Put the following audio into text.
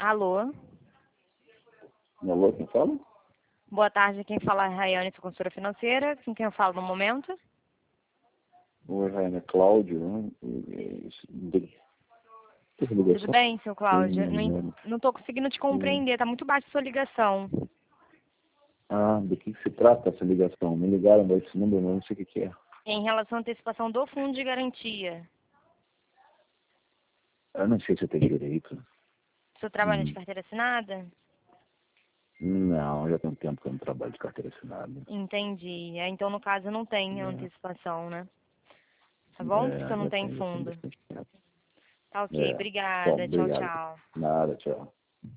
Alô? Alô, quem fala? Boa tarde, quem fala é a Rayane, sou consultora financeira. Com quem eu falo no momento? Oi, Rainer, Cláudio. Né? Tudo bem, seu Cláudio? Sim, Não estou conseguindo te compreender, está muito baixa a sua ligação. do que se trata essa ligação? Me ligaram desse número, mas não sei o que é. Em relação à antecipação do fundo de garantia. Eu não sei se eu tenho direito. O senhor trabalha de carteira assinada? Não, já tem um tempo que eu não trabalho de carteira assinada. Entendi. Então, no caso, não tem antecipação, né? Tá bom? Porque o senhor não Já tem tem fundo. bastante tempo. Tá ok, Bom, obrigada. Tchau, obrigado. tchau. Nada, tchau.